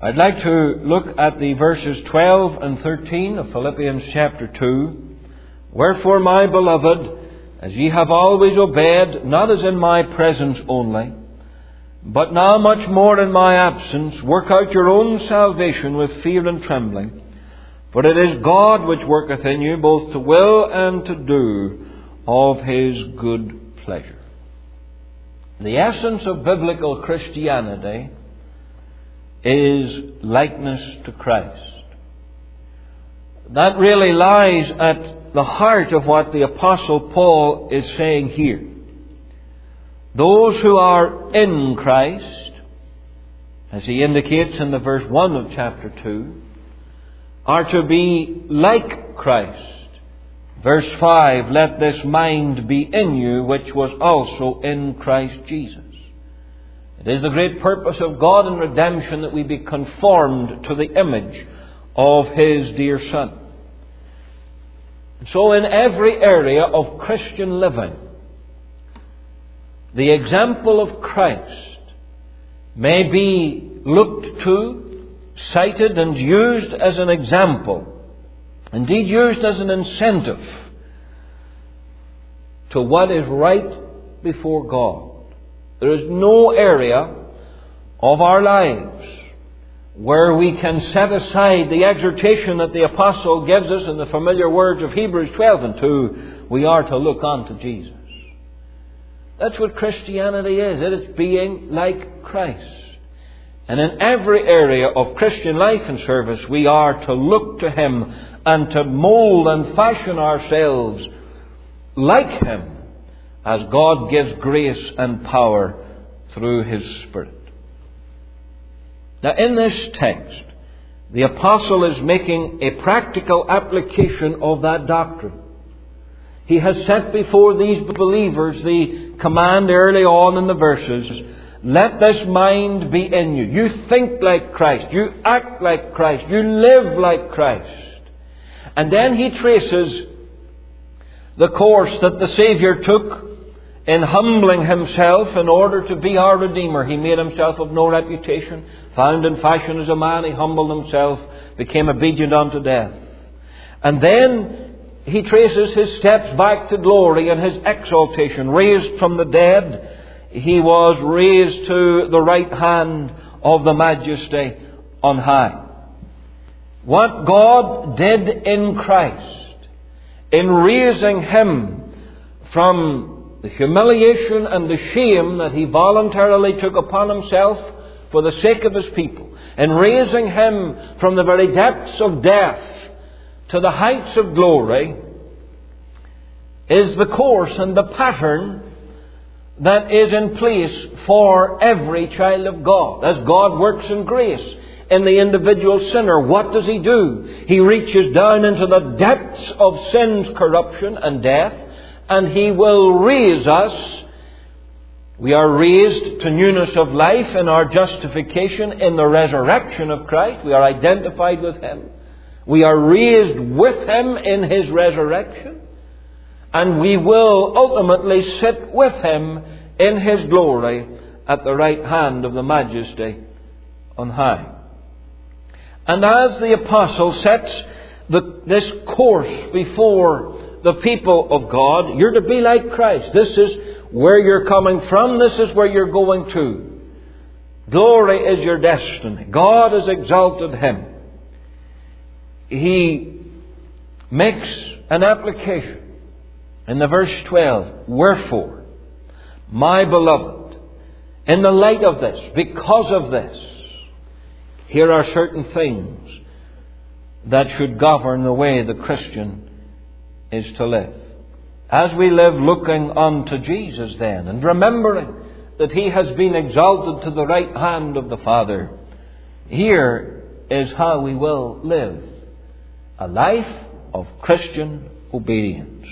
I'd like to look at the verses 12 and 13 of Philippians chapter 2. Wherefore, my beloved, as ye have always obeyed, not as in my presence only, but now much more in my absence, work out your own salvation with fear and trembling. For it is God which worketh in you both to will and to do of His good pleasure. The essence of biblical Christianity is likeness to Christ. That really lies at the heart of what the Apostle Paul is saying here. Those who are in Christ, as he indicates in the verse 1 of chapter 2, are to be like Christ. Verse 5, let this mind be in you, which was also in Christ Jesus. It is the great purpose of God in redemption that we be conformed to the image of His dear Son. And so in every area of Christian living, the example of Christ may be looked to, cited and used as an example, indeed used as an incentive to what is right before God. There is no area of our lives where we can set aside the exhortation that the Apostle gives us in the familiar words of Hebrews 12 and 2, we are to look unto Jesus. That's what Christianity is. It is being like Christ. And in every area of Christian life and service, we are to look to Him and to mould and fashion ourselves like Him as God gives grace and power through His Spirit. Now, in this text, the Apostle is making a practical application of that doctrine. He has set before these believers the command early on in the verses, let this mind be in you. You think like Christ. You act like Christ. You live like Christ. And then he traces the course that the Saviour took in humbling Himself in order to be our Redeemer. He made Himself of no reputation, found in fashion as a man, He humbled Himself, became obedient unto death. And then He traces His steps back to glory and His exaltation. Raised from the dead, He was raised to the right hand of the Majesty on high. What God did in Christ, in raising Him from the humiliation and the shame that He voluntarily took upon Himself for the sake of His people, in raising Him from the very depths of death to the heights of glory, is the course and the pattern that is in place for every child of God. As God works in grace in the individual sinner, what does He do? He reaches down into the depths of sin's corruption and death, and He will raise us. We are raised to newness of life in our justification in the resurrection of Christ. We are identified with Him. We are raised with Him in His resurrection. And we will ultimately sit with Him in His glory at the right hand of the Majesty on high. And as the Apostle sets this course before the people of God, you're to be like Christ. This is where you're coming from. This is where you're going to. Glory is your destiny. God has exalted Him. He makes an application in the verse 12. Wherefore, my beloved, in the light of this, because of this, here are certain things that should govern the way the Christian is to live. As we live looking unto Jesus then, and remembering that He has been exalted to the right hand of the Father, here is how we will live a life of Christian obedience.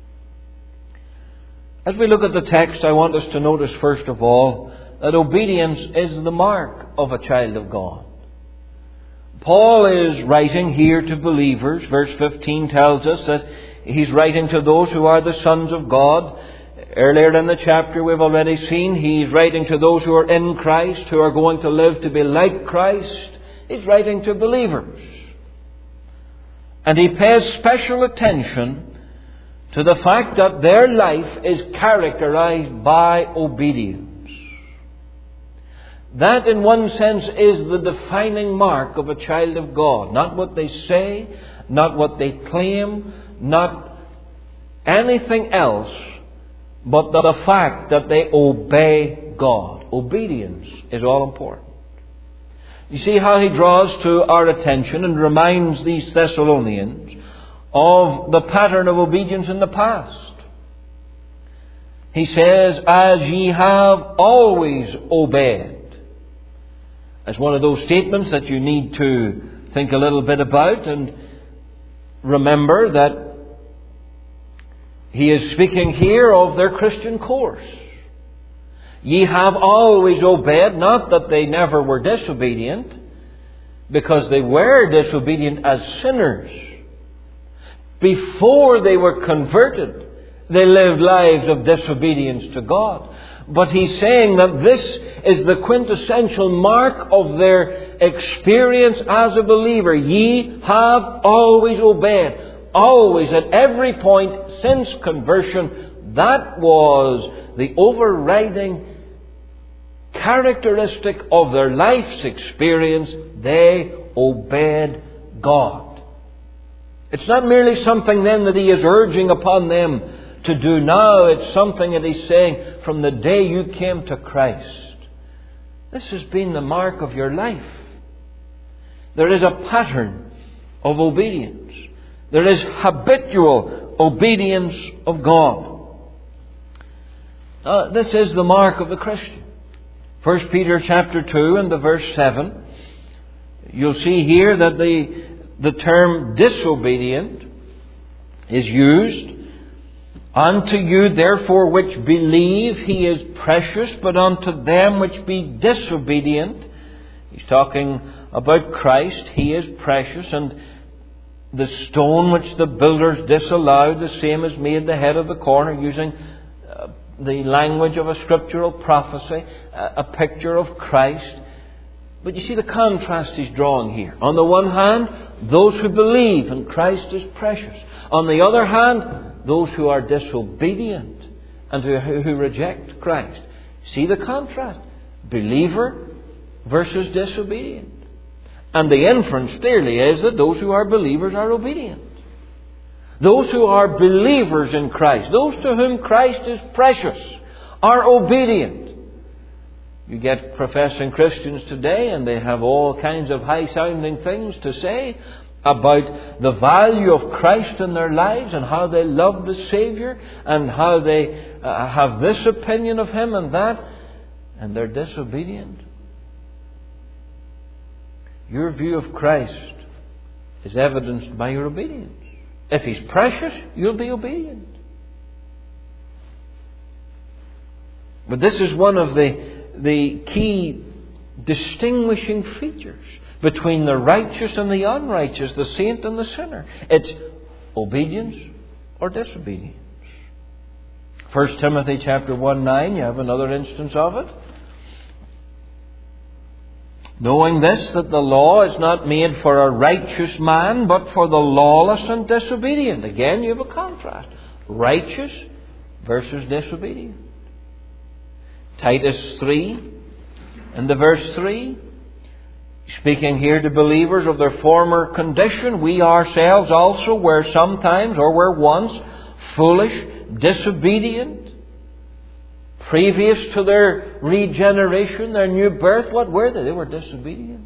As we look at the text, I want us to notice first of all that obedience is the mark of a child of God. Paul is writing here to believers. Verse 15 tells us that he's writing to those who are the sons of God. Earlier in the chapter we've already seen he's writing to those who are in Christ, who are going to live to be like Christ He's writing to believers. And he pays special attention to the fact that their life is characterized by obedience. That, in one sense, is the defining mark of a child of God. Not what they say, not what they claim, not anything else, but the fact that they obey God. Obedience is all important. You see how he draws to our attention and reminds these Thessalonians of the pattern of obedience in the past. He says, as ye have always obeyed. As one of those statements that you need to think a little bit about and remember that he is speaking here of their Christian course. Ye have always obeyed, not that they never were disobedient, because they were disobedient as sinners. Before they were converted, they lived lives of disobedience to God. But he's saying that this is the quintessential mark of their experience as a believer. Ye have always obeyed. Always, at every point since conversion, that was the overriding characteristic of their life's experience. They obeyed God. It's not merely something then that he is urging upon them to do now. It's something that he's saying from the day you came to Christ. This has been the mark of your life. There is a pattern of obedience. There is habitual obedience of God. This is the mark of the Christian. 1 Peter chapter 2 and the verse 7. You'll see here that the term disobedient is used. Unto you, therefore, which believe, he is precious, but unto them which be disobedient. He's talking about Christ. He is precious, and the stone which the builders disallowed, the same is made the head of the corner, using the language of a scriptural prophecy, a picture of Christ. But you see the contrast he's drawing here. On the one hand, those who believe and Christ is precious. On the other hand, those who are disobedient and who reject Christ. See the contrast? Believer versus disobedient. And the inference clearly is that those who are believers are obedient. Those who are believers in Christ, those to whom Christ is precious, are obedient. You get professing Christians today and they have all kinds of high-sounding things to say about the value of Christ in their lives and how they love the Saviour and how they have this opinion of Him and that, and they're disobedient. Your view of Christ is evidenced by your obedience. If He's precious, you'll be obedient. But this is one of the key distinguishing features between the righteous and the unrighteous, the saint and the sinner. It's obedience or disobedience. 1 Timothy chapter 1:9, you have another instance of it. Knowing this, that the law is not made for a righteous man, but for the lawless and disobedient. Again, you have a contrast. Righteous versus disobedient. Titus 3, in the verse 3, speaking here to believers of their former condition, we ourselves also were sometimes, or were once, foolish, disobedient. Previous to their regeneration, their new birth, what were they? They were disobedient.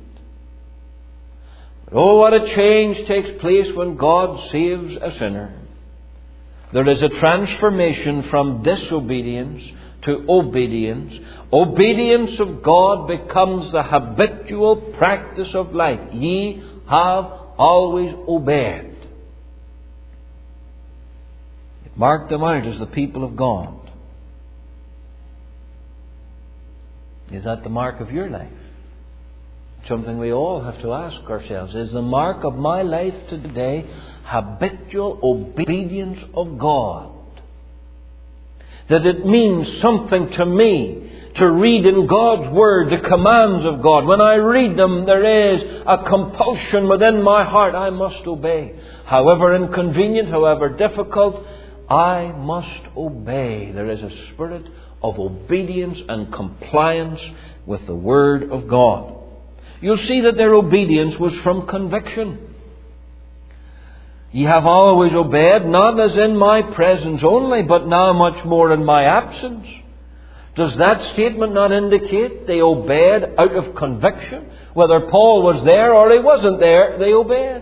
Oh, what a change takes place when God saves a sinner. There is a transformation from disobedience to obedience. Obedience of God becomes the habitual practice of life. Ye have always obeyed. Mark them out as the people of God. Is that the mark of your life? Something we all have to ask ourselves. Is the mark of my life today habitual obedience of God? that it means something to me to read in God's Word the commands of God. When I read them, there is a compulsion within my heart. I must obey. However inconvenient, however difficult, I must obey. There is a spirit of obedience and compliance with the Word of God. You'll see that their obedience was from conviction. Ye have always obeyed, not as in my presence only, but now much more in my absence. Does that statement not indicate they obeyed out of conviction? Whether Paul was there or he wasn't there, they obeyed.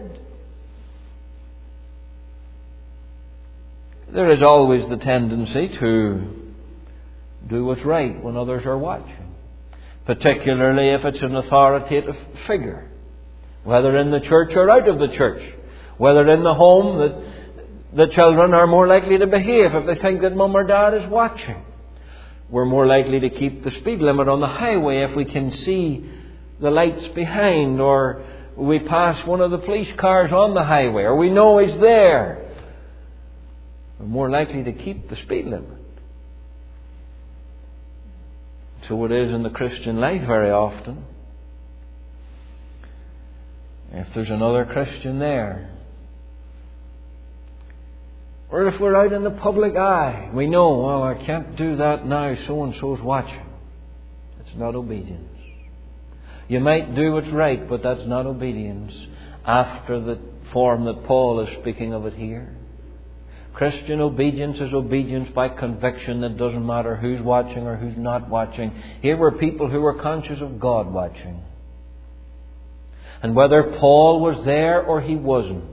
There is always the tendency to do what's right when others are watching, particularly if it's an authoritative figure, whether in the church or out of the church, whether in the home, that the children are more likely to behave if they think that mum or dad is watching. We're more likely to keep the speed limit on the highway if we can see the lights behind, or we pass one of the police cars on the highway, or we know he's there. We're more likely to keep the speed limit. So it is in the Christian life very often. If there's another Christian there, or if we're out in the public eye, we know, well, I can't do that now, so-and-so's watching. It's not obedience. You might do what's right, but that's not obedience after the form that Paul is speaking of it here. Christian obedience is obedience by conviction. It doesn't matter who's watching or who's not watching. Here were people who were conscious of God watching. And whether Paul was there or he wasn't,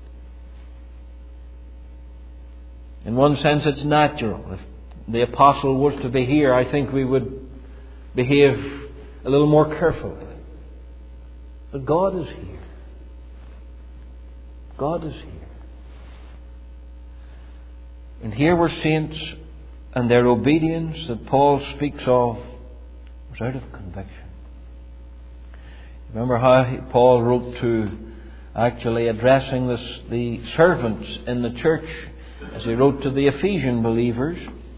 in one sense it's natural. If the apostle was to be here, I think we would behave a little more carefully. But God is here. God is here. And here were saints, and their obedience that Paul speaks of was out of conviction. Remember how Paul wrote to, actually addressing the servants in the church, as he wrote to the Ephesian believers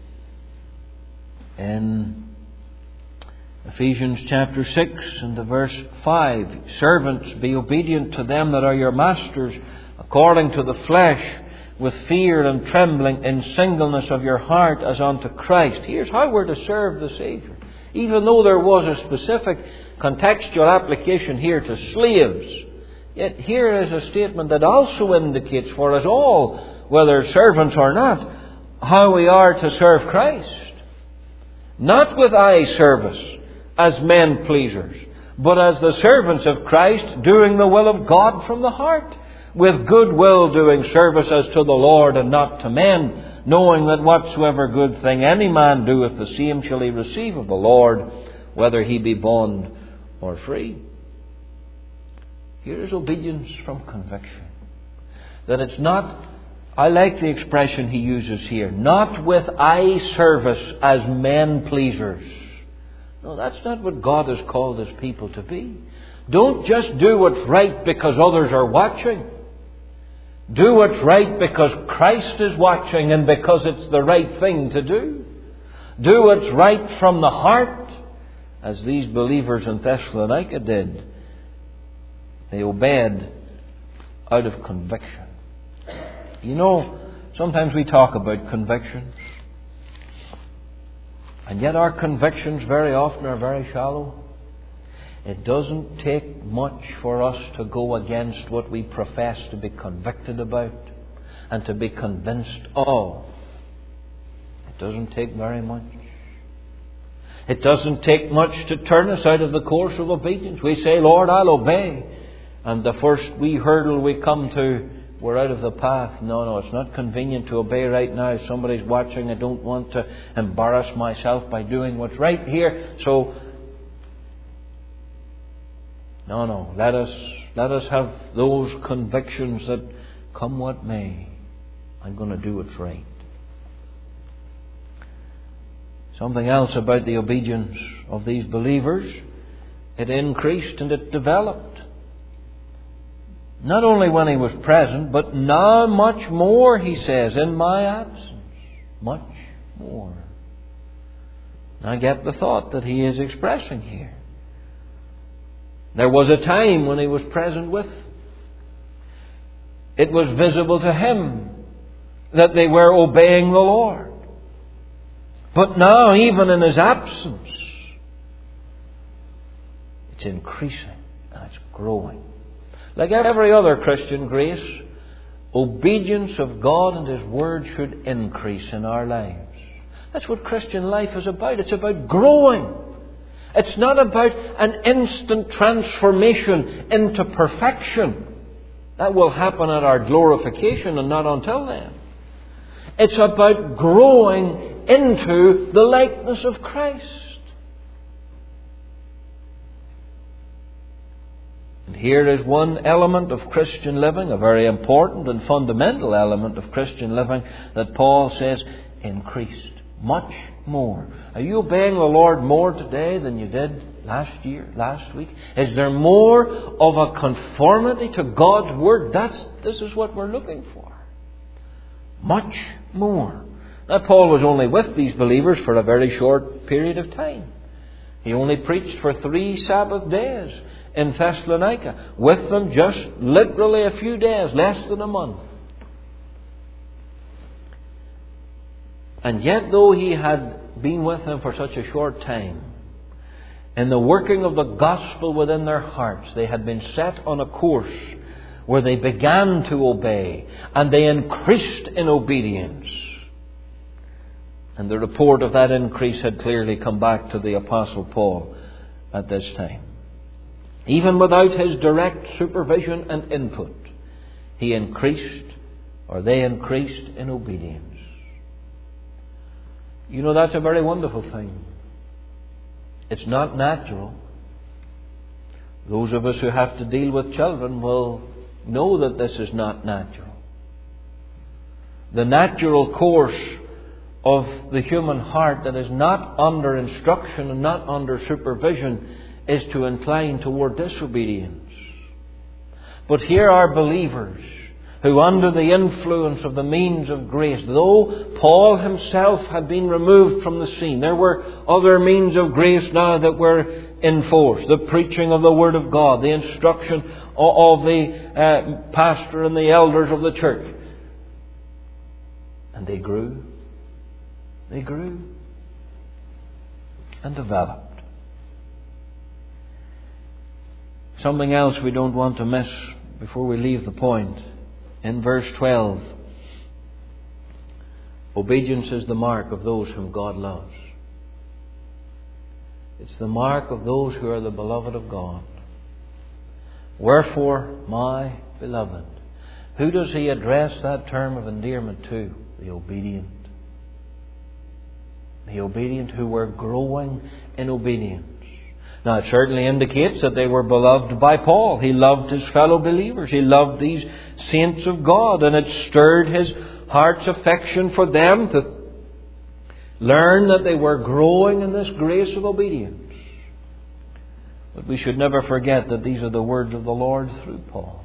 in Ephesians chapter 6 and the verse 5. Servants, be obedient to them that are your masters, according to the flesh, with fear and trembling, in singleness of your heart, as unto Christ. Here's how we're to serve the Saviour. Even though there was a specific contextual application here to slaves, yet here is a statement that also indicates for us all, whether servants or not, how we are to serve Christ. Not with eye service, as men pleasers, but as the servants of Christ, doing the will of God from the heart, with good will doing service as to the Lord and not to men, knowing that whatsoever good thing any man doeth, the same shall he receive of the Lord, whether he be bond or free. Here is obedience from conviction. That it's not, I like the expression he uses here, not with eye service as men pleasers. No, that's not what God has called His people to be. Don't just do what's right because others are watching. Do what's right because Christ is watching and because it's the right thing to do. Do what's right from the heart, as these believers in Thessalonica did. They obeyed out of conviction. You know, sometimes we talk about convictions, and yet our convictions very often are very shallow. It doesn't take much for us to go against what we profess to be convicted about and to be convinced of. It doesn't take very much. It doesn't take much to turn us out of the course of obedience. We say, Lord, I'll obey. And the first wee hurdle we come to, we're out of the path. No, it's not convenient to obey right now. Somebody's watching. I don't want to embarrass myself by doing what's right here. So, no. Let us have those convictions that come what may, I'm going to do what's right. Something else about the obedience of these believers. It increased and it developed. Not only when he was present, but now much more, he says, in my absence. Much more. I get the thought that he is expressing here. There was a time when he was present with. It was visible to him that they were obeying the Lord. But now, even in his absence, it's increasing and it's growing. Like every other Christian grace, obedience of God and His Word should increase in our lives. That's what Christian life is about. It's about growing. It's not about an instant transformation into perfection. That will happen at our glorification and not until then. It's about growing into the likeness of Christ. And here is one element of Christian living, a very important and fundamental element of Christian living, that Paul says increased. Much more. Are you obeying the Lord more today than you did last year, last week? Is there more of a conformity to God's Word? This is what we're looking for. Much more. Now, Paul was only with these believers for a very short period of time. He only preached for 3 Sabbath days in Thessalonica. With them just literally a few days, less than a month. And yet, though he had been with them for such a short time, in the working of the gospel within their hearts, they had been set on a course where they began to obey, and they increased in obedience. And the report of that increase had clearly come back to the Apostle Paul at this time. Even without his direct supervision and input, they increased in obedience. You know, that's a very wonderful thing. It's not natural. Those of us who have to deal with children will know that this is not natural. The natural course of the human heart that is not under instruction and not under supervision is to incline toward disobedience. But here are believers who, under the influence of the means of grace, though Paul himself had been removed from the scene, there were other means of grace now that were in force. The preaching of the Word of God, the instruction of the pastor and the elders of the church. And they grew. They grew and developed. Something else we don't want to miss before we leave the point. In verse 12, obedience is the mark of those whom God loves. It's the mark of those who are the beloved of God. Wherefore, my beloved. Who does he address that term of endearment to? The obedient. The obedient who were growing in obedience. Now, it certainly indicates that they were beloved by Paul. He loved his fellow believers. He loved these saints of God. And it stirred his heart's affection for them to learn that they were growing in this grace of obedience. But we should never forget that these are the words of the Lord through Paul.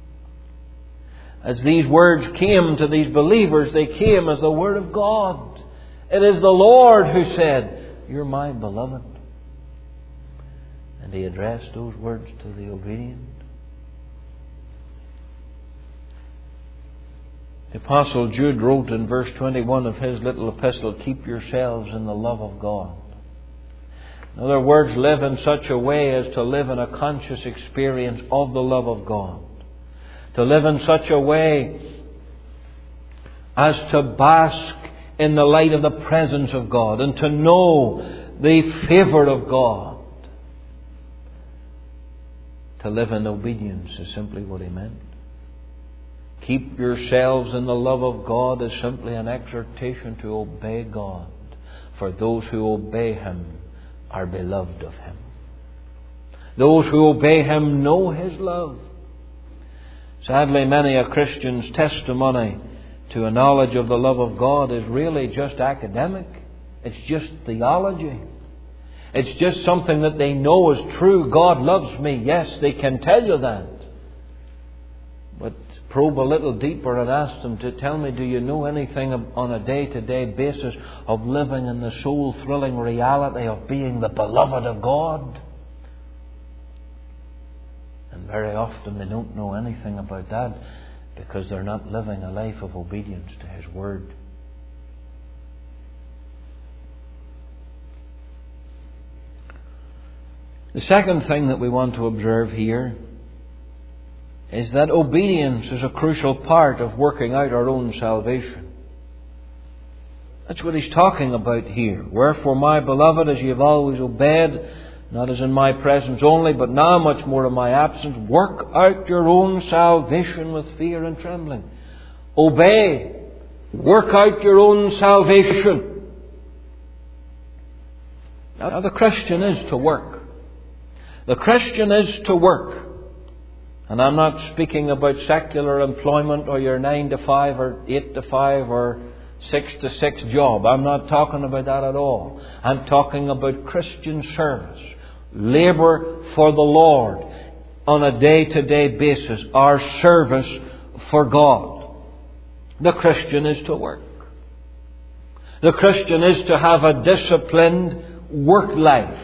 As these words came to these believers, they came as the Word of God. It is the Lord who said, "You're my beloved." And he addressed those words to the obedient. The Apostle Jude wrote in verse 21 of his little epistle, "Keep yourselves in the love of God." In other words, live in such a way as to live in a conscious experience of the love of God. To live in such a way as to bask in the light of the presence of God and to know the favour of God. To live in obedience is simply what he meant. Keep yourselves in the love of God is simply an exhortation to obey God. For those who obey Him are beloved of Him. Those who obey Him know His love. Sadly, many a Christian's testimony to a knowledge of the love of God is really just academic. It's just theology. It's just something that they know is true. God loves me. Yes, they can tell you that. but probe a little deeper and ask them to tell me, do you know anything on a day-to-day basis of living in the soul-thrilling reality of being the beloved of God? And very often they don't know anything about that because they're not living a life of obedience to His Word. The second thing that we want to observe here is that obedience is a crucial part of working out our own salvation. That's what he's talking about here. Wherefore, my beloved, as ye have always obeyed, not as in my presence only, but now much more in my absence, work out your own salvation with fear and trembling. Obey. Work out your own salvation. Now, the Christian is to work. The Christian is to work. And I'm not speaking about secular employment or your 9 to 5 or 8 to 5 or 6 to 6 job. I'm not talking about that at all. I'm talking about Christian service. Labour for the Lord on a day-to-day basis. Our service for God. The Christian is to work. The Christian is to have a disciplined work life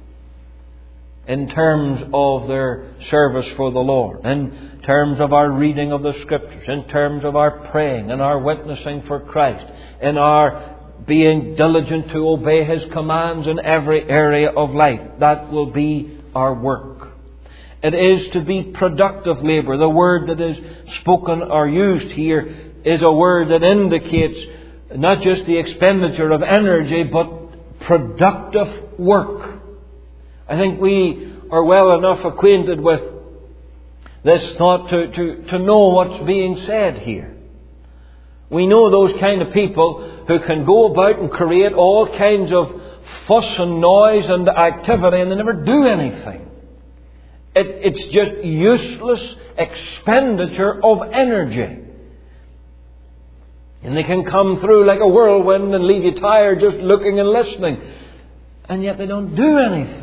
in terms of their service for the Lord, in terms of our reading of the Scriptures, in terms of our praying and our witnessing for Christ, in our being diligent to obey His commands in every area of life. That will be our work. It is to be productive labour. The word that is spoken or used here is a word that indicates not just the expenditure of energy, but productive work. I think we are well enough acquainted with this thought to know what's being said here. We know those kind of people who can go about and create all kinds of fuss and noise and activity and they never do anything. It's just useless expenditure of energy. And they can come through like a whirlwind and leave you tired just looking and listening. And yet they don't do anything.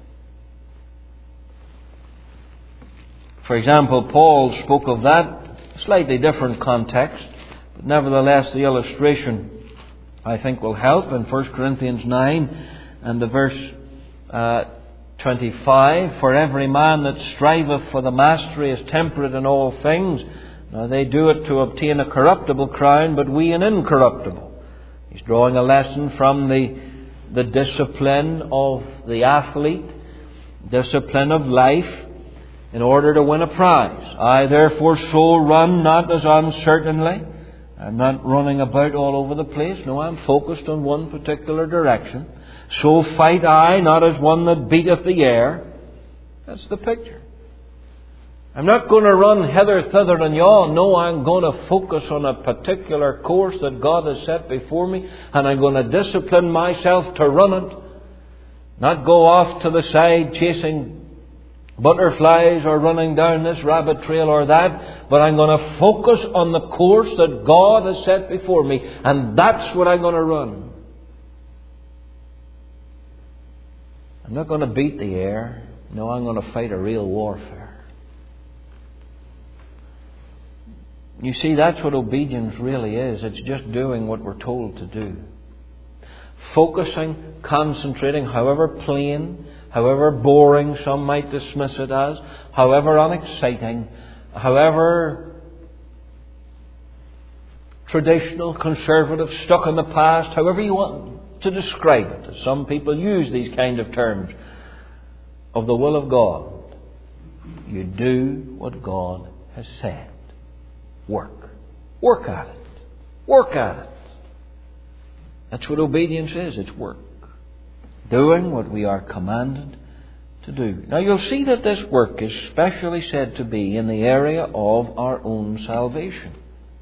For example, Paul spoke of that, slightly different context, but nevertheless the illustration I think will help in 1 Corinthians 9 and the verse 25. For every man that striveth for the mastery is temperate in all things. Now they do it to obtain a corruptible crown, but we an incorruptible. He's drawing a lesson from the discipline of the athlete, discipline of life, in order to win a prize. I therefore so run, not as uncertainly. I'm not running about all over the place. No, I'm focused on one particular direction. So fight I, not as one that beateth the air. That's the picture. I'm not going to run hither, thither and yon. No, I'm going to focus on a particular course that God has set before me, and I'm going to discipline myself to run it. Not go off to the side chasing butterflies or running down this rabbit trail or that, but I'm going to focus on the course that God has set before me, and that's what I'm going to run. I'm not going to beat the air. No, I'm going to fight a real warfare. You see, that's what obedience really is. It's just doing what we're told to do. Focusing, concentrating, however plain, however boring some might dismiss it as, however unexciting, however traditional, conservative, stuck in the past, however you want to describe it. As some people use these kind of terms of the will of God. You do what God has said. Work. Work at it. Work at it. That's what obedience is. It's work. Doing what we are commanded to do. Now you'll see that this work is specially said to be in the area of our own salvation.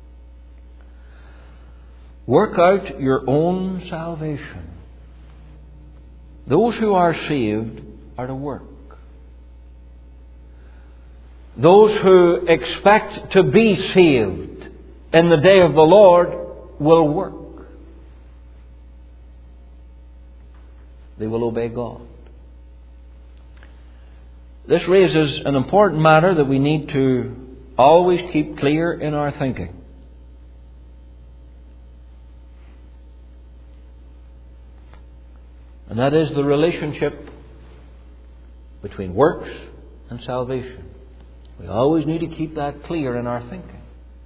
Work out your own salvation. Those who are saved are to work. Those who expect to be saved in the day of the Lord will work. They will obey God. This raises an important matter that we need to always keep clear in our thinking. And that is the relationship between works and salvation. We always need to keep that clear in our thinking.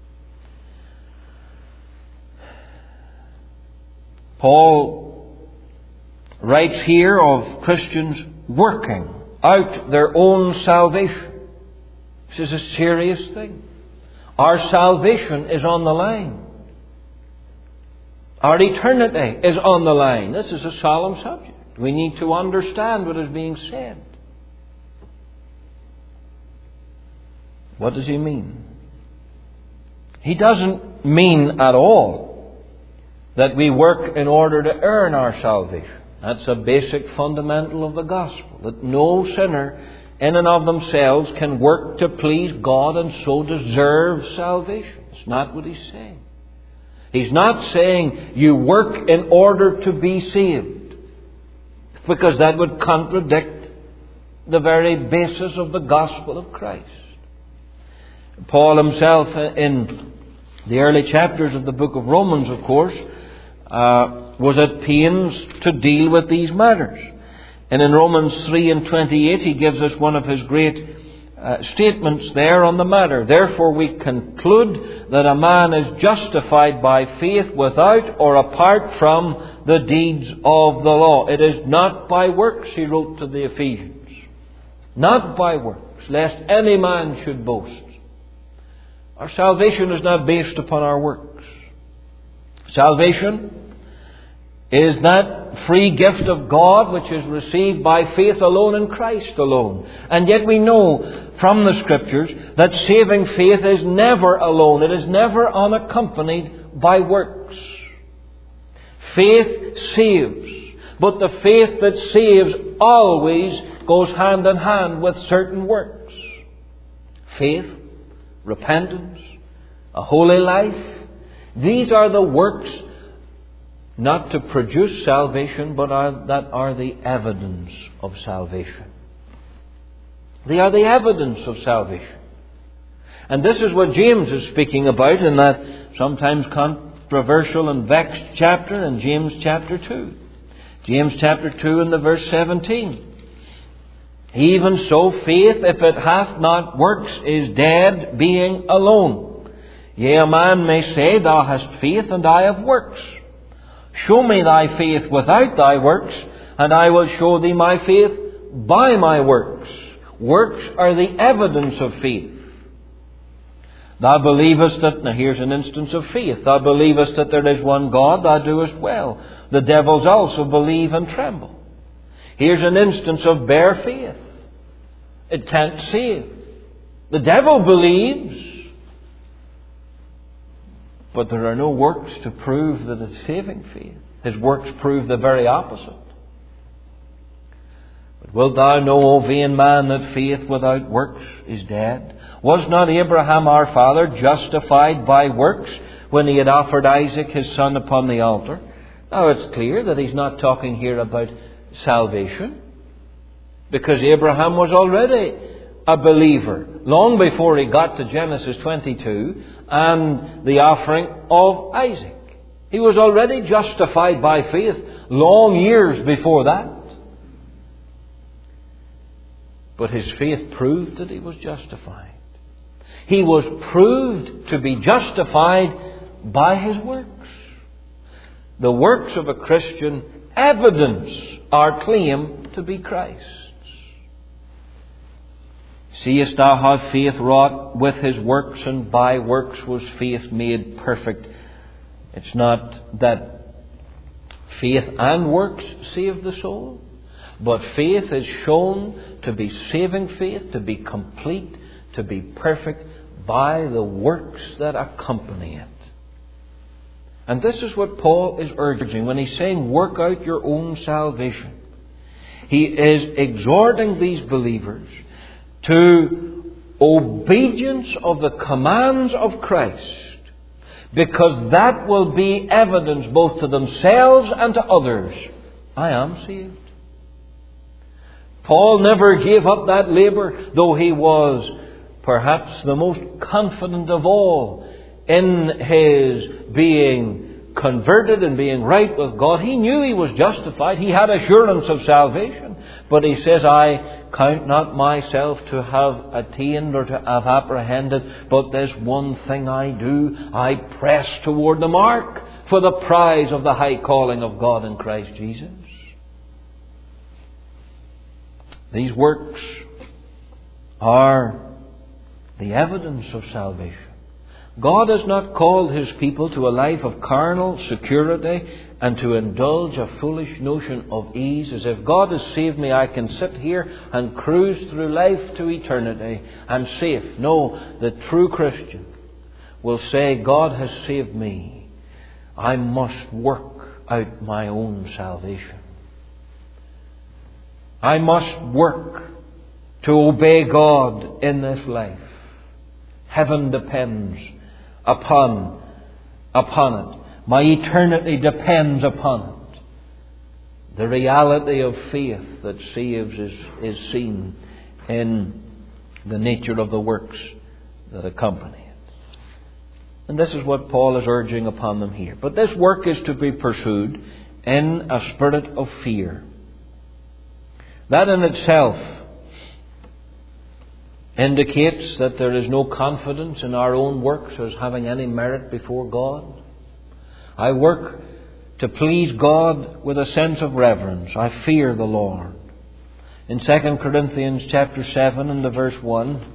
Paul writes here of Christians working out their own salvation. This is a serious thing. Our salvation is on the line. Our eternity is on the line. This is a solemn subject. We need to understand what is being said. What does he mean? He doesn't mean at all that we work in order to earn our salvation. That's a basic fundamental of the gospel, that no sinner in and of themselves can work to please God and so deserve salvation. It's not what he's saying. He's not saying you work in order to be saved, because that would contradict the very basis of the gospel of Christ. Paul himself, in the early chapters of the book of Romans, of course, was at pains to deal with these matters. And in Romans 3 and 28, he gives us one of his great statements there on the matter. Therefore we conclude that a man is justified by faith without or apart from the deeds of the law. It is not by works, he wrote to the Ephesians. Not by works, lest any man should boast. Our salvation is not based upon our works. Salvation is that free gift of God which is received by faith alone in Christ alone. And yet we know from the Scriptures that saving faith is never alone. It is never unaccompanied by works. Faith saves, but the faith that saves always goes hand in hand with certain works. Faith, repentance, a holy life. These are the works not to produce salvation, but that are the evidence of salvation. They are the evidence of salvation. And this is what James is speaking about in that sometimes controversial and vexed chapter in James chapter 2. James chapter 2 and the verse 17. Even so, faith, if it hath not works, is dead, being alone. Yea, a man may say, Thou hast faith, and I have works. Show me thy faith without thy works, and I will show thee my faith by my works. Works are the evidence of faith. Thou believest that, now here's an instance of faith. Thou believest that there is one God, thou doest well. The devils also believe and tremble. Here's an instance of bare faith. It can't save. The devil believes, but there are no works to prove that it's saving faith. His works prove the very opposite. But wilt thou know, O vain man, that faith without works is dead? Was not Abraham our father justified by works when he had offered Isaac his son upon the altar? Now it's clear that he's not talking here about salvation, because Abraham was already a believer long before he got to Genesis 22 and the offering of Isaac. He was already justified by faith long years before that. But his faith proved that he was justified. He was proved to be justified by his works. The works of a Christian evidence our claim to be Christ's. Seest thou how faith wrought with his works, and by works was faith made perfect? It's not that faith and works save the soul, but faith is shown to be saving faith, to be complete, to be perfect by the works that accompany it. And this is what Paul is urging when he's saying, work out your own salvation. He is exhorting these believers to obedience of the commands of Christ, because that will be evidence both to themselves and to others. I am saved. Paul never gave up that labour, though he was perhaps the most confident of all in his being converted and being right with God. He knew he was justified. He had assurance of salvation. But he says, I count not myself to have attained or to have apprehended, but this one thing I do, I press toward the mark for the prize of the high calling of God in Christ Jesus. These works are the evidence of salvation. God has not called His people to a life of carnal security and to indulge a foolish notion of ease, as if God has saved me, I can sit here and cruise through life to eternity. I'm safe. No, the true Christian will say, God has saved me. I must work out my own salvation. I must work to obey God in this life. Heaven depends upon it. My eternity depends upon it. The reality of faith that saves is seen in the nature of the works that accompany it. And this is what Paul is urging upon them here. But this work is to be pursued in a spirit of fear. That in itself indicates that there is no confidence in our own works as having any merit before God. I work to please God with a sense of reverence. I fear the Lord. In 2 Corinthians chapter 7 and the verse 1,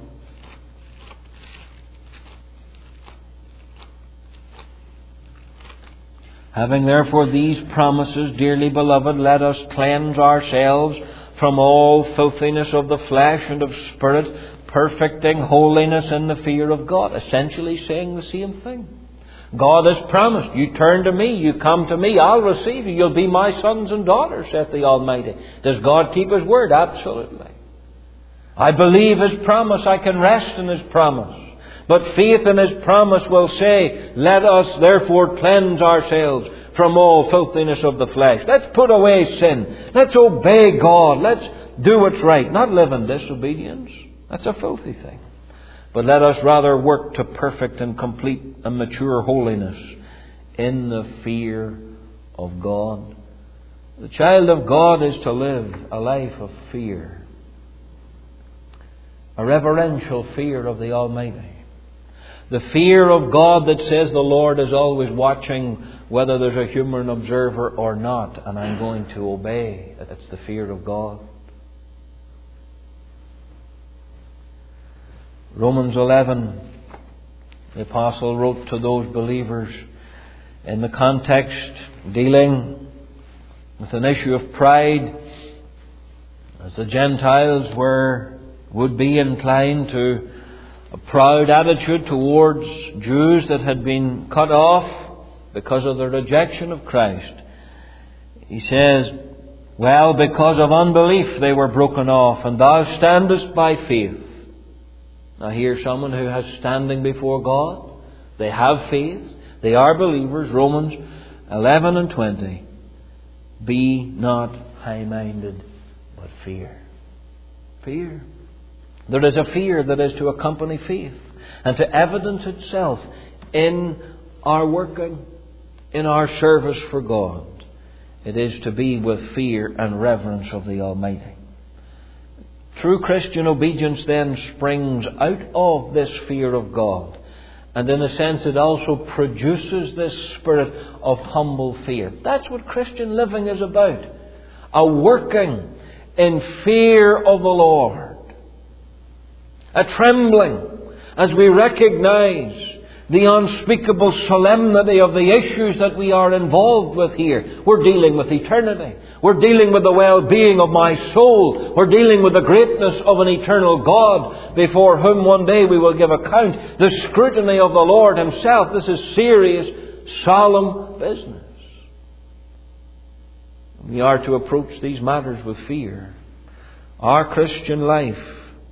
having therefore these promises, dearly beloved, let us cleanse ourselves from all filthiness of the flesh and of spirit, perfecting holiness in the fear of God. Essentially saying the same thing. God has promised, you turn to me, you come to me, I'll receive you. You'll be my sons and daughters, saith the Almighty. Does God keep His word? Absolutely. I believe His promise. I can rest in His promise. But faith in His promise will say, let us therefore cleanse ourselves from all filthiness of the flesh. Let's put away sin. Let's obey God. Let's do what's right. Not live in disobedience. That's a filthy thing. But let us rather work to perfect and complete and mature holiness in the fear of God. The child of God is to live a life of fear. A reverential fear of the Almighty. The fear of God that says the Lord is always watching whether there's a human observer or not, and I'm going to obey. That's the fear of God. Romans 11, the Apostle wrote to those believers in the context dealing with an issue of pride, as the Gentiles would be inclined to a proud attitude towards Jews that had been cut off because of their rejection of Christ. He says, well, because of unbelief they were broken off, and thou standest by faith. Now here's someone who has standing before God. They have faith. They are believers. Romans 11 and 20. Be not high-minded, but fear. Fear. There is a fear that is to accompany faith and to evidence itself in our working, in our service for God. It is to be with fear and reverence of the Almighty. True Christian obedience then springs out of this fear of God. And in a sense it also produces this spirit of humble fear. That's what Christian living is about. A working in fear of the Lord. A trembling as we recognize the unspeakable solemnity of the issues that we are involved with here. We're dealing with eternity. We're dealing with the well-being of my soul. We're dealing with the greatness of an eternal God before whom one day we will give account. The scrutiny of the Lord Himself. This is serious, solemn business. We are to approach these matters with fear. Our Christian life,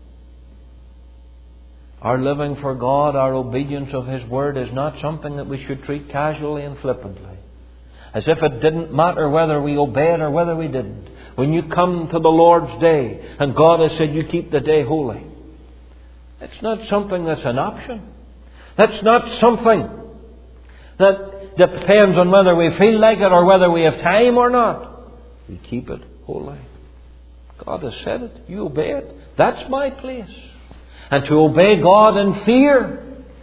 our living for God, our obedience of His Word is not something that we should treat casually and flippantly. As if it didn't matter whether we obeyed or whether we didn't. When you come to the Lord's day and God has said you keep the day holy, It's not something that's an option. That's not something that depends on whether we feel like it or whether we have time or not. We keep it holy. God has said it. You obey it. That's my place. And to obey God in fear.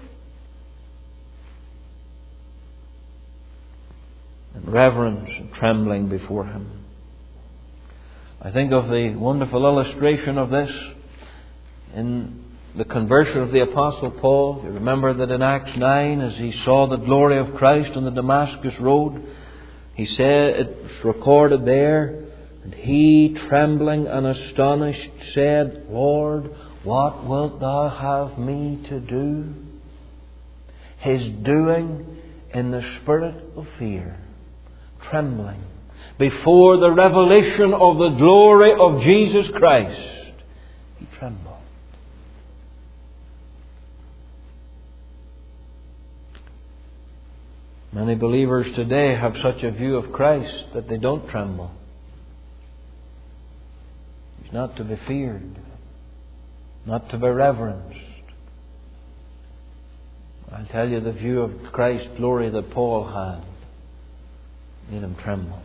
And reverence and trembling before Him. I think of the wonderful illustration of this in the conversion of the Apostle Paul. You remember that in Acts 9, as he saw the glory of Christ on the Damascus road, he said, it's recorded there, and he, trembling and astonished, said, Lord, what wilt Thou have me to do? His doing in the spirit of fear, trembling before the revelation of the glory of Jesus Christ. He trembled. Many believers today have such a view of Christ that they don't tremble. He's not to be feared, not to be reverenced. I'll tell you, the view of Christ's glory that Paul had made him tremble.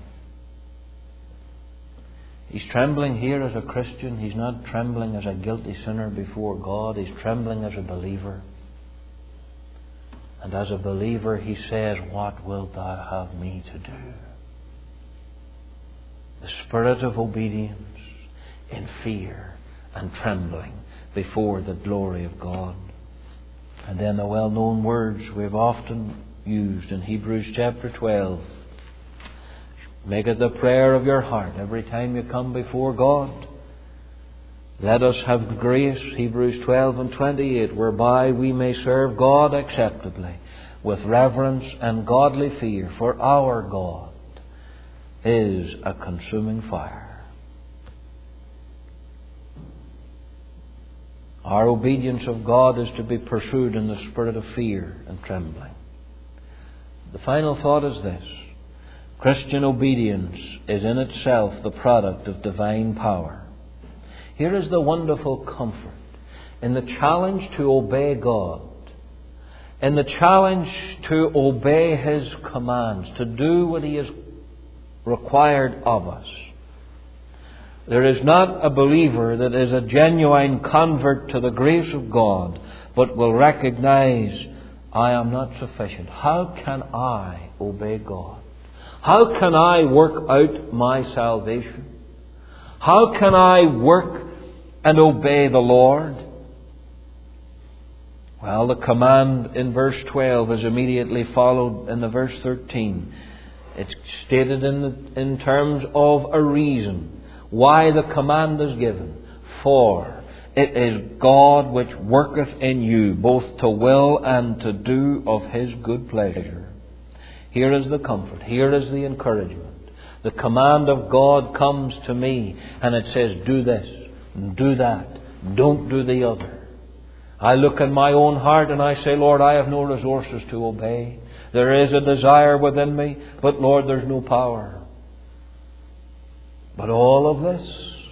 He's trembling here as a Christian. He's not trembling as a guilty sinner before God. He's trembling as a believer. And as a believer, he says, what wilt Thou have me to do? The spirit of obedience in fear and trembling before the glory of God. And then the well-known words we've often used in Hebrews chapter 12. Make it the prayer of your heart every time you come before God. Let us have grace, Hebrews 12 and 28, whereby we may serve God acceptably, with reverence and godly fear, for our God is a consuming fire. Our obedience of God is to be pursued in the spirit of fear and trembling. The final thought is this. Christian obedience is in itself the product of divine power. Here is the wonderful comfort in the challenge to obey God, in the challenge to obey His commands, to do what He has required of us. There is not a believer that is a genuine convert to the grace of God, but will recognize, I am not sufficient. How can I obey God? How can I work out my salvation? How can I work and obey the Lord? Well, the command in verse 12 is immediately followed in the verse 13. It's stated in terms of a reason why the command is given. For it is God which worketh in you both to will and to do of His good pleasure. Here is the comfort. Here is the encouragement. The command of God comes to me and it says, do this, do that, don't do the other. I look in my own heart and I say, Lord, I have no resources to obey. There is a desire within me, but Lord, there's no power. But all of this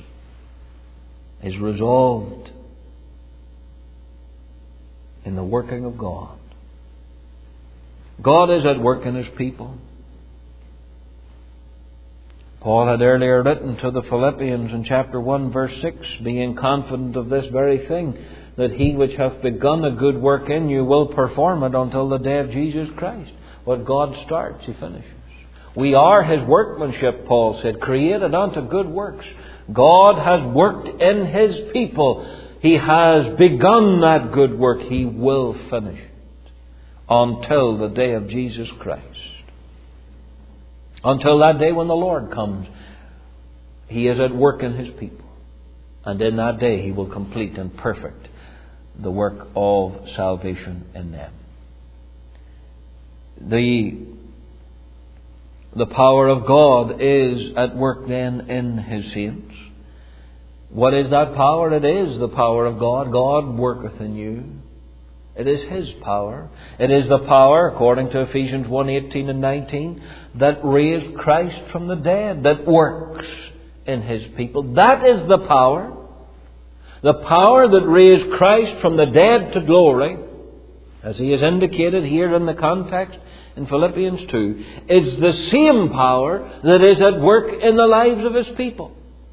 is resolved in the working of God. God is at work in His people. Paul had earlier written to the Philippians in chapter 1 verse 6, being confident of this very thing, that He which hath begun a good work in you will perform it until the day of Jesus Christ. What God starts, He finishes. We are His workmanship, Paul said, created unto good works. God has worked in His people. He has begun that good work. He will finish it until the day of Jesus Christ. Until that day when the Lord comes, He is at work in His people. And in that day He will complete and perfect the work of salvation in them. The power of God is at work then in His saints. What is that power? It is the power of God. God worketh in you. It is His power. It is the power, according to Ephesians 1:18 and 19, that raised Christ from the dead, that works in His people. That is the power The power that raised Christ from the dead to glory, as he has indicated here in the context in Philippians 2, is the same power that is at work in the lives of His people.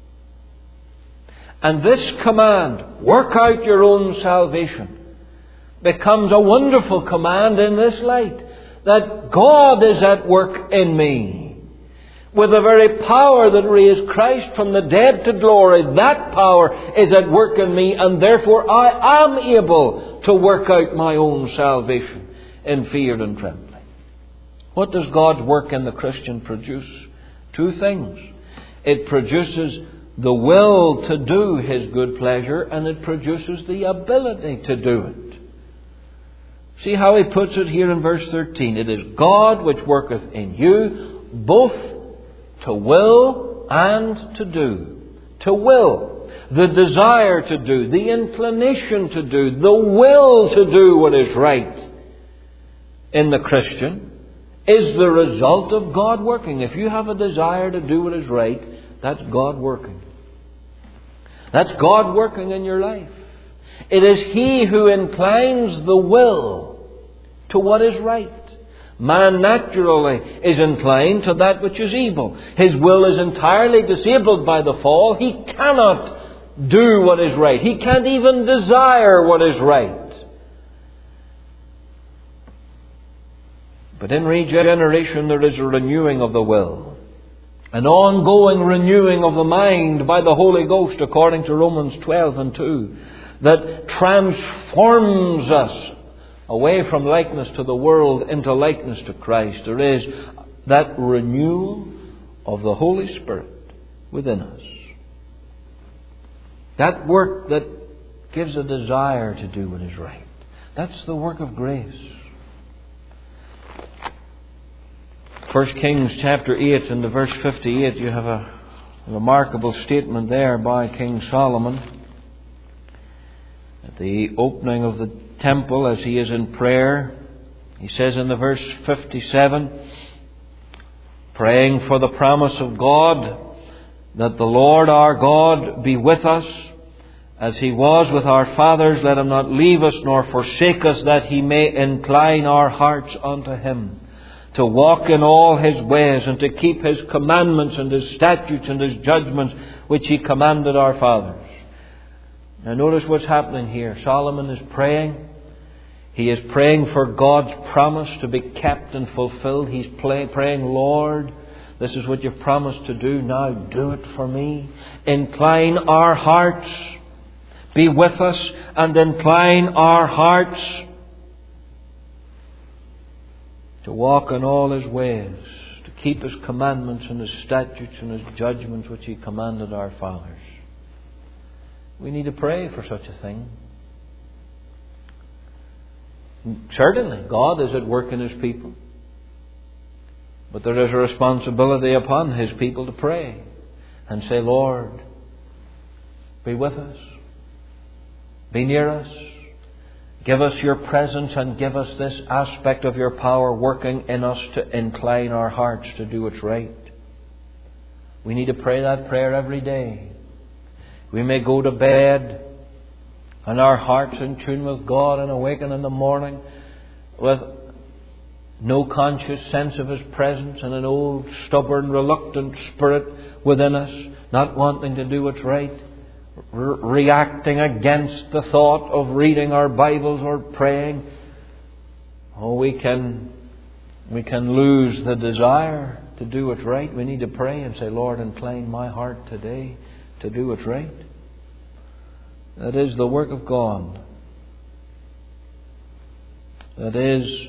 And this command, work out your own salvation, becomes a wonderful command in this light. That God is at work in me. With the very power that raised Christ from the dead to glory, that power is at work in me, and therefore I am able to work out my own salvation in fear and trembling. What does God's work in the Christian produce? Two things. It produces the will to do His good pleasure, and it produces the ability to do it. See how he puts it here in verse 13. It is God which worketh in you both to will and to do. To will. The desire to do. The inclination to do. The will to do what is right in the Christian is the result of God working. If you have a desire to do what is right, that's God working. That's God working in your life. It is He who inclines the will to what is right. Man naturally is inclined to that which is evil. His will is entirely disabled by the fall. He cannot do what is right. He can't even desire what is right. But in regeneration there is a renewing of the will. An ongoing renewing of the mind by the Holy Ghost, according to Romans 12 and 2, that transforms us away from likeness to the world into likeness to Christ. There is that renewal of the Holy Spirit within us. That work that gives a desire to do what is right. That's the work of grace. 1 Kings chapter 8 and the verse 58, you have a remarkable statement there by King Solomon. At the opening of the temple, as he is in prayer, he says in the verse 57, praying for the promise of God, that the Lord our God be with us, as He was with our fathers, let Him not leave us nor forsake us, that He may incline our hearts unto Him, to walk in all His ways, and to keep His commandments and His statutes and His judgments, which He commanded our fathers. Now notice what's happening here. Solomon is praying. He is praying for God's promise to be kept and fulfilled. He's praying, Lord, this is what You've promised to do. Now do it for me. Incline our hearts. Be with us and incline our hearts to walk in all His ways, to keep His commandments and His statutes and His judgments which He commanded our fathers. We need to pray for such a thing. Certainly, God is at work in His people. But there is a responsibility upon His people to pray and say, Lord, be with us. Be near us. Give us Your presence and give us this aspect of Your power working in us to incline our hearts to do what's right. We need to pray that prayer every day. We may go to bed and our hearts in tune with God and awaken in the morning with no conscious sense of His presence and an old, stubborn, reluctant spirit within us, not wanting to do what's right, reacting against the thought of reading our Bibles or praying. Oh, we can lose the desire to do what's right. We need to pray and say, Lord, incline my heart today to do what's right. That is the work of God. That is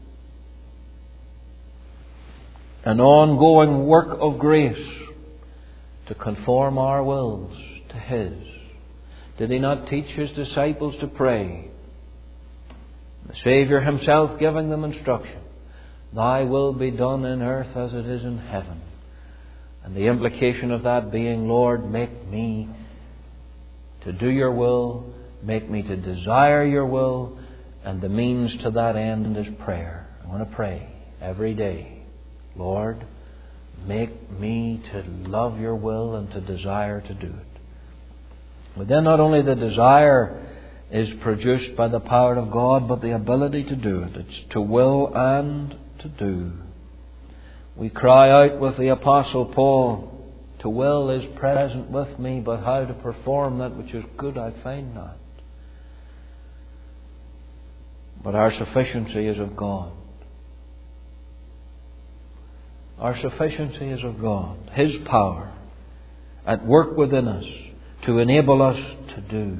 an ongoing work of grace to conform our wills to His. Did He not teach His disciples to pray? The Saviour Himself giving them instruction. Thy will be done in earth as it is in heaven. And the implication of that being, Lord, make me to do Your will, make me to desire Your will, and the means to that end is prayer. I want to pray every day. Lord, make me to love Your will and to desire to do it. But then not only the desire is produced by the power of God, but the ability to do it. It's to will and to do. We cry out with the Apostle Paul, "To will is present with me, but how to perform that which is good I find not." But our sufficiency is of God. Our sufficiency is of God. His power at work within us to enable us to do.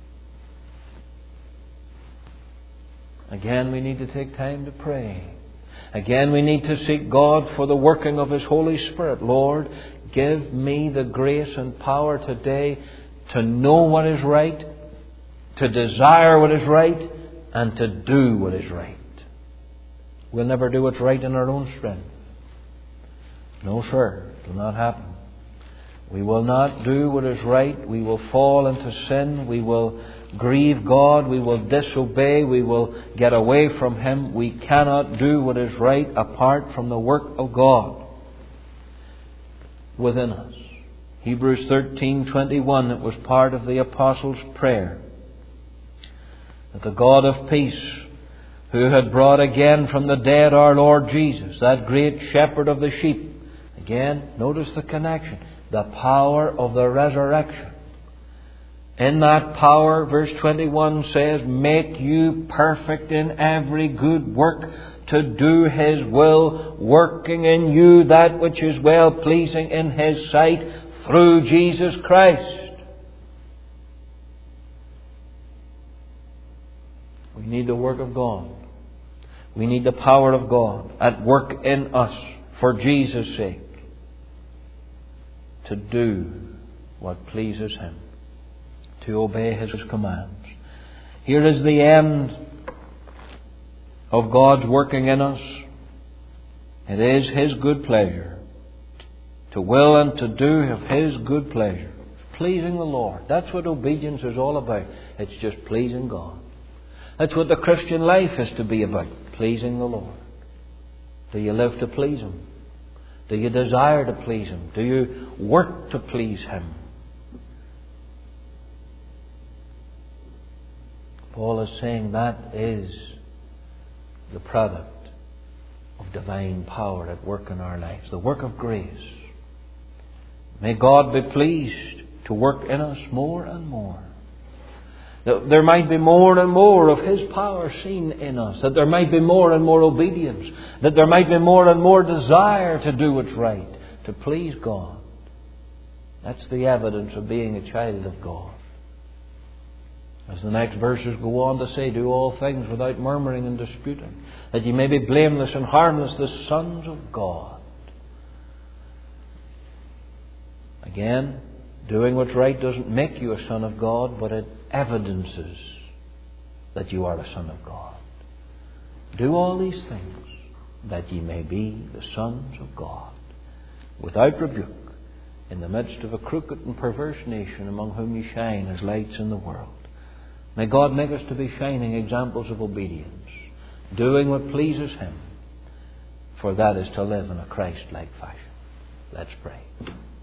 Again, we need to take time to pray. Again, we need to seek God for the working of His Holy Spirit. Lord, give me the grace and power today to know what is right, to desire what is right, and to do what is right. We'll never do what's right in our own strength. No, sir, it will not happen. We will not do what is right. We will fall into sin. We will grieve God. We will disobey. We will get away from Him. We cannot do what is right apart from the work of God within us. Hebrews 13:21, it was part of the Apostles' prayer, that the God of peace, who had brought again from the dead our Lord Jesus, that great shepherd of the sheep. Again, notice the connection. The power of the resurrection. In that power, verse 21 says, "Make you perfect in every good work, to do His will, working in you that which is well-pleasing in His sight, through Jesus Christ." We need the work of God. We need the power of God at work in us for Jesus' sake, to do what pleases Him, to obey His commands. Here is the end of God's working in us. It is His good pleasure to will and to do of His good pleasure. Pleasing the Lord. That's what obedience is all about. It's just pleasing God. That's what the Christian life is to be about. Pleasing the Lord. Do you live to please Him? Do you desire to please Him? Do you work to please Him? Paul is saying that is the product of divine power at work in our lives. The work of grace. May God be pleased to work in us more and more. That there might be more and more of His power seen in us. That there might be more and more obedience. That there might be more and more desire to do what's right. To please God. That's the evidence of being a child of God. As the next verses go on to say, "Do all things without murmuring and disputing, that ye may be blameless and harmless, the sons of God." Again, doing what's right doesn't make you a son of God, but it evidences that you are a son of God. Do all these things, that ye may be the sons of God, without rebuke, in the midst of a crooked and perverse nation, among whom ye shine as lights in the world. May God make us to be shining examples of obedience, doing what pleases Him, for that is to live in a Christ-like fashion. Let's pray.